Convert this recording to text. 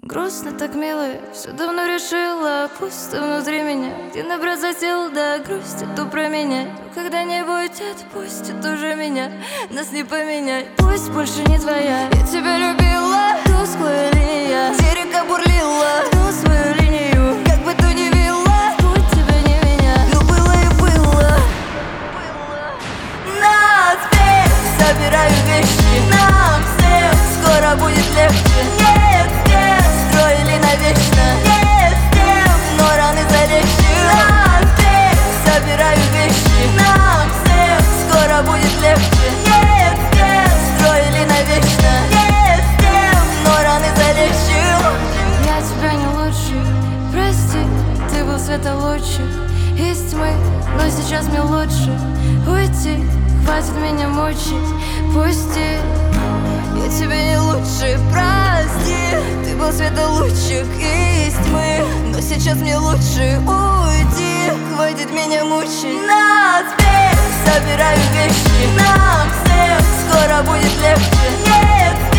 Грустно так, милая, все давно решила. Пусто внутри меня, где набраться сил, да грусть эту променять. Но когда-нибудь отпустит уже меня, нас не поменять. Пусть больше не твоя, я тебя любила. Тусклая линия, где река бурлила. Гну свою линию, как бы то ни вела. Путь тебя не меня, но было и было. На теперь собираю вещи, нам всем скоро будет легче. Нет, строили навечно, не с тем, но раны залечу. На теперь собираю вещи, нам всем скоро будет легче. Нет, строили навечно, не с тем, но раны залечу. Я тебя не лучше, прости, ты был светолучик из тьмы, но сейчас мне лучше уйти. Хватит меня мучить, пусти. Я тебе не лучше, прости. Ты был светолучик из тьмы, но сейчас мне лучше уйти. Хватит меня мучить. На теперь собираю вещи, нам всем скоро будет легче. Нет,